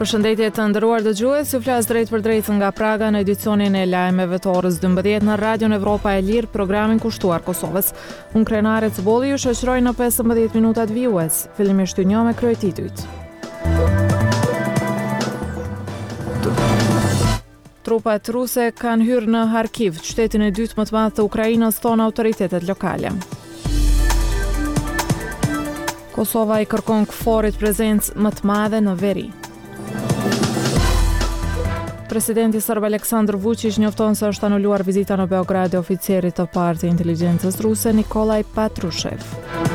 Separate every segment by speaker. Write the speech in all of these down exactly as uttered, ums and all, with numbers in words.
Speaker 1: Përshëndetje të nderuar dëgjues, ju flas drejt për drejt nga Praga në edicionin e lajmeve të orës dymbëdhjetë në Radion Evropa e Lirë, programin kushtuar Kosovës. Unë Krenare Cbolli ju shoqëroj në pesëmbëdhjetë minutat vijues. Fillimisht ju njoh me kryetitujt. Trupat ruse kanë hyrë në Harkiv, qytetin e dytë më të madh të Ukrainës, thonë autoritetet lokale. Kosova i kërkon KFOR-it prezencë më të madhe në veri. Presidenti serb Aleksandar Vučić njofton se është anuluar vizita në Beograd e oficerit të parë të inteligjencës ruse Nikolaj Patrushev.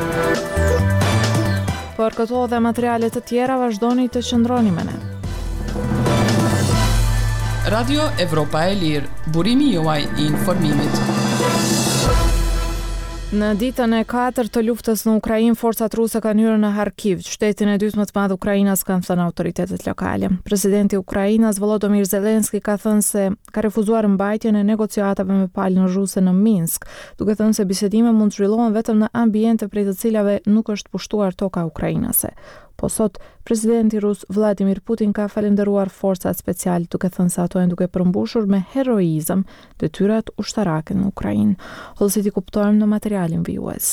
Speaker 1: Për këto dhe materiale të tjera vazhdoni të qëndroni me ne.
Speaker 2: Radio Evropa e Lirë, burimi juaj i informimit.
Speaker 1: Në ditën e katërt të luftës në Ukrainë, forcat ruse kanë hyrë në Harkiv, qytetin e dytë më të madh Ukrainës, kanë thënë autoritetet lokale. Presidenti i Ukrainës Volodymyr Zelensky ka thënë se ka refuzuar mbajtjen e negociatave me palën ruse në Minsk, duke thënë se bisedime mund të zhvillohen vetëm në ambiente prej të cilave nuk është pushtuar toka ukrainase. Po sot, presidenti rus Vladimir Putin ka falenderuar forcat speciale, duke thënë se ato janë duke përmbushur me heroizëm detyrat ushtarake në Ukrainë. Ose si kuptojmë në materialin vijues.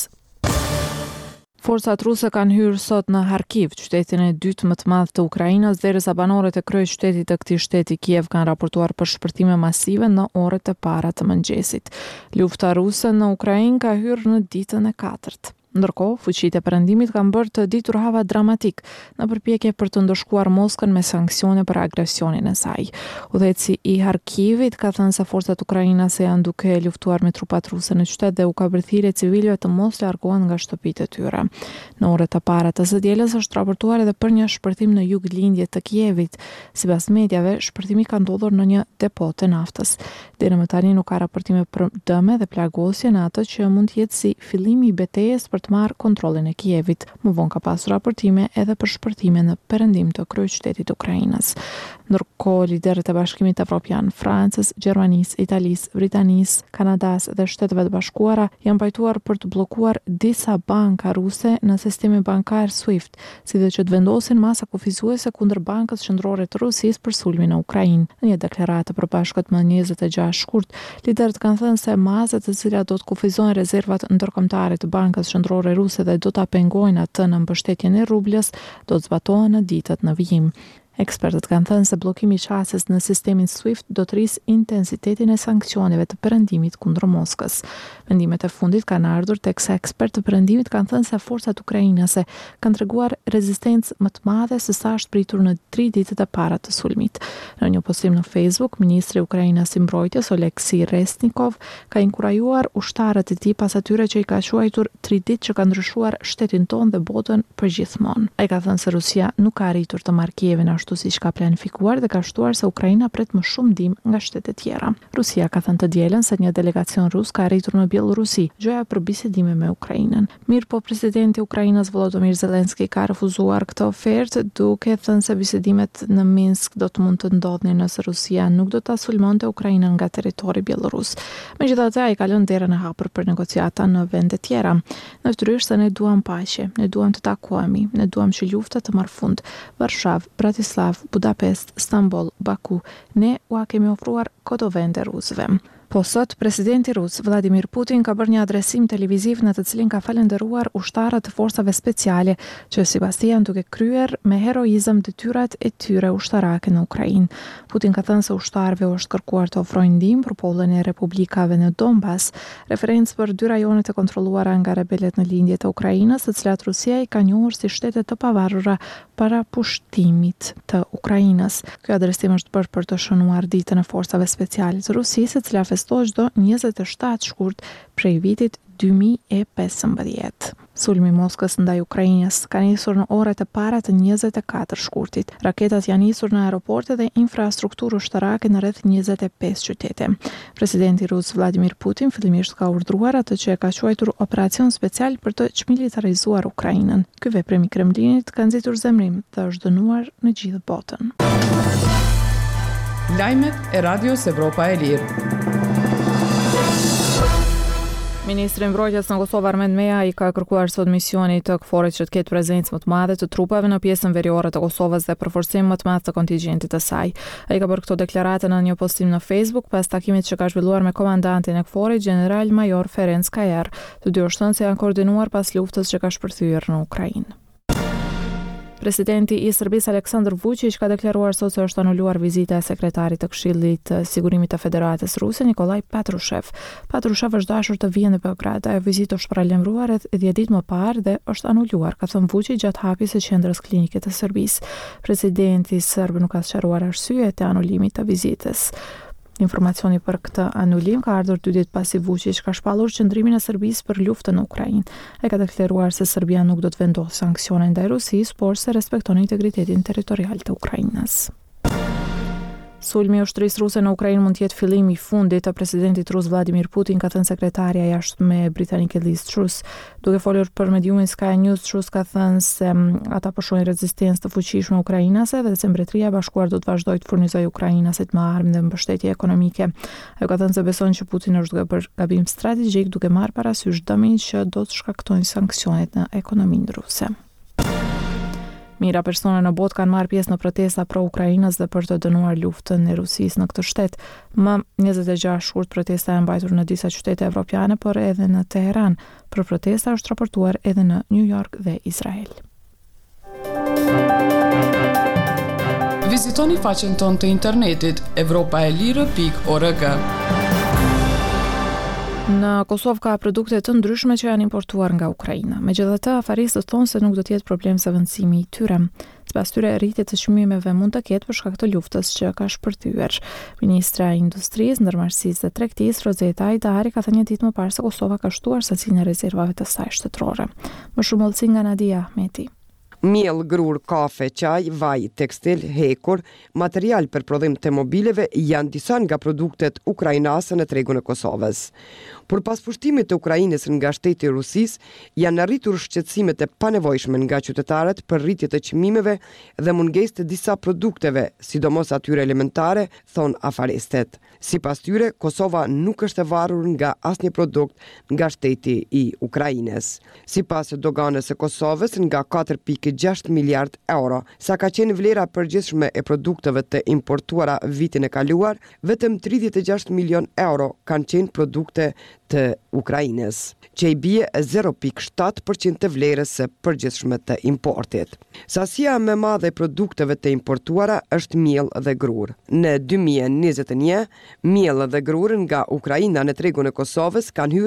Speaker 1: Forcat ruse kanë hyrë sot në Harkiv, qytetin e dytë më të madh të Ukrainës, derisa banorët e kryeqytetit të këtij shteti Kiev kanë raportuar për shpërtime masive në orët e para të mëngjesit. Lufta ruse në Ukrainë ka hyrë në ditën e katërt. Ndërkohë, fuqitë e perëndimit kanë bërë të ditur hava dramatik në përpjekje për të ndëshkuar Moskën me sanksione për agresionin e saj. Udhëheci i Harkivit ka thënë se forcat ukrainase janë duke luftuar me trupat ruse në qytet dhe u ka bërë thirrje civilëve të mos largohen nga shtëpitë e tyre. Në orët e para të së dielës është raportuar edhe për një shpërthim në juglindje të Kievit. Sipas mediave, shpërthimi ka ndodhur në një depo të naftës. Deri më tani nuk ka raportime për dëme dhe plagosje në atë që mund të jetë si fillimi i betejës për të marrë kontrollin e Kievit. Më vonë ka pasur raportime edhe për shpërthime në perëndim të kryeqytetit të Ukrainës. Ndërkohë, liderët e Bashkimit Evropian, Francës, Gjermanisë, Italisë, Britanisë, Kanadasë dhe Shteteve të Bashkuara janë pajtuar për të bllokuar disa banka ruse në sistemin bankar SWIFT, si dhe që të vendosin masa kufizuese kundër Bankës Qendrore të Rusisë për sulmin në Ukrainë. Në një deklaratë e përbashkët më njëzet e gjashtë shkurt, liderët kanë thënë se masat të cilat do të kufizojnë rezervat ndërkombëtare të Bankës Qendrore Ruse dhe do ta pengojnë atë në mbështetjen e rublës, do të zbatohen në ditët në vijim. Ekspertët kanë thënë se bllokimi i çastes në sistemin SWIFT do të rrisë intensitetin e sanksioneve të perëndimit kundër Moskës. Vendimet e fundit kanë ardhur teksa ekspertë të perëndimit kanë thënë se forcat ukrainase kanë treguar rezistencë më të madhe se sa është pritur në tre ditët e para të sulmit. Në një postim në Facebook, ministri i Ukrainës i mbrojtjes Oleksij Resnikov ka inkurajuar ushtarët e tij pas atyre që i ka quajtur tre ditë që kanë ndryshuar shtetin tonë dhe botën përgjithmonë. Ai ka thënë se Rusia nuk ka arritur të marrë Kievin ashtu siç ka planifikuar dhe ka shtuar se Ukraina pret më shumë ndihmë nga shtetet tjera. Rusia ka thënë të dielën se një delegacion rus ka arritur në Bielorusi, gjëja për bisedime me Ukrainën. Mirë po, presidenti i Ukrainës Volodymyr Zelensky ka refuzuar këtë ofertë, duke thënë se bisedimet në Minsk do të mund të ndodhin nëse Rusia nuk do ta sulmonte Ukrainën nga territori bielorus. Megjithatë, ai ka lënë derën e hapur për negociata në vende tjera. Natyrisht se ne duam paqe, ne duam të takohemi, ne duam që lufta të marrë fund. Varshavë, Bratislav, Budapest, Stamboll, Baku, ne ua kemi ofruar këto vende rusëve. Po sot, presidenti rus Vladimir Putin ka bërë një adresim televiziv në të cilin ka falenderuar ushtarët të forcave speciale që sipas tij janë duke kryer me heroizëm detyrat e tyre ushtarake në Ukrainë. Putin ka thënë se ushtarëve u është kërkuar të ofrojnë ndihmë për popullin e republikave në Donbas, referencë për dy rajonet e kontrolluara nga rebelët në lindje të Ukrainës, të cilat Rusia i ka njohur si shtete të pavarura para pushtimit të Ukrainës. Ky adresim është bërë për të shënuar ditën e forcave speciale të Rusisë, e cila festohet çdo njëzet e shtatë shkurt prej vitit dy mijë e pesëmbëdhjetë. Sulmi i Moskës ndaj Ukrainës ka nisur në orët e para të njëzet e katër shkurtit. Raketat janë nisur në aeroporte dhe infrastrukturë ushtarake në rreth njëzet e pesë qytete. Presidenti rus Vladimir Putin fillimisht ka urdhëruar atë që e ka quajtur operacion special për të çmilitarizuar Ukrainën. Ky veprim i Kremlinit ka nxitur zemrim dhe është dënuar në gjithë botën.
Speaker 2: Lajmet e Radios Evropa e Lirë.
Speaker 1: Ministri i mbrojtjes në Kosovë Armend Meja i ka kërkuar sot misionit të K F O R-it që të ketë prezencë më të madhe të trupave në pjesën veriore të Kosovës dhe përforcim më të madh të kontingjentit të saj. Ai ka bërë këto deklarate në një postim në Facebook pas takimit që ka zhvilluar me komandantin e K F O R-it, General Major Ferenc Kajer. Të dy ushtënësit janë koordinuar pas luftës që ka shpërthyer në Ukrainë. Presidenti i Serbisë Aleksandar Vučić ka deklaruar sot se është anuluar vizita e sekretarit të Këshillit të Sigurimit të Federatës Ruse, Nikolaj Patrushev. Patrushev është dashur të vijë në Beograd. Ajo vizitë është paralajmëruar rreth dhjetë ditë më parë dhe është anuluar, ka thënë Vučić gjatë hapjes së qendrës klinike të Serbisë. Presidenti serb nuk ka sqaruar arsyet e anulimit të vizitës. Informacioni për këtë anulim ka ardhur dy ditë pasi Vučić ka shpallur qëndrimin e Serbisë për luftën në Ukrainë. Ai ka deklaruar se Serbia nuk do të vendosë sanksione ndaj Rusisë, por se respekton integritetin territorial të Ukrainës. Sulmi i ushtrisë ruse në Ukrainë mund të jetë fillimi i fundit të presidentit rus Vladimir Putin, ka thënë sekretarja e jashtme britanike Liz Truss. Duke folur për mediumin Sky News, Truss ka thënë se ata po shohin rezistencë të fuqishme ukrainase dhe se Mbretëria e Bashkuar do të vazhdojë të furnizojë ukrainasit me armë dhe mbështetje ekonomike. Ajo ka thënë se beson që Putin është duke bërë gabim strategjik duke marrë parasysh dëmin që do të shkaktojnë sanksionet në ekonominë ruse. Mira persona në botë kanë marrë pjesë në protesta pro Ukrainës dhe për të dënuar luftën e Rusisë në këtë shtet. Më njëzet e gjashtë shkurt protesta janë mbajtur në disa qytete evropiane, por edhe në Teheran. Për protesta është raportuar edhe në New York dhe Izrael.
Speaker 2: Vizitoni faqen tonë të internetit europa e lirë pikë org.
Speaker 1: Në Kosovë ka produkte të ndryshme që janë importuar nga Ukraina. Megjithatë, afaristët thonë se nuk do të jetë problem zëvendësimi i tyre. Sipas tyre, rritje të çmimeve mund të ketë për shkak të luftës që ka shpërthyer. Ministra e Industrisë, Ndërmarrësisë dhe Tregtisë, Rozeta Ajdari, ka thënë një ditë më parë se Kosova ka shtuar secilin e rezervave të saj shtetërore. Më shumë hollësi nga Nadia Ahmeti.
Speaker 3: Miell, grur, kafe, çaj, vaj, tekstil, hekur, material për prodhim të mobileve janë disa nga produktet ukrainase në tregun e Kosovës. Por pas pushtimit të Ukrainës nga shteti i Rusisë, janë arritur shqetësimet e panevojshme nga qytetarët për rritje të çmimeve dhe mungesë të disa produkteve, sidomos atyre elementare, thon afaristët. Sipas tyre, Kosova nuk është e varur nga asnjë produkt nga shteti i Ukrainës. Sipas doganës së Kosovës, nga katër pikë gjashtë miliard euro, sa ka qenë vlera përgjithshme e produkteve të importuara vitin e kaluar, vetëm tridhjetë e gjashtë milion euro kanë qenë produkte të Ukrainës, që i bie zero pikë shtatë përqind të vlerës së përgjithshme të importit. Sasia më e madhe e produkteve të importuara është miell dhe grur. Në dy mijë e njëzet e një, miell dhe grur nga Ukraina në tregun e Kosovës kanë hyrë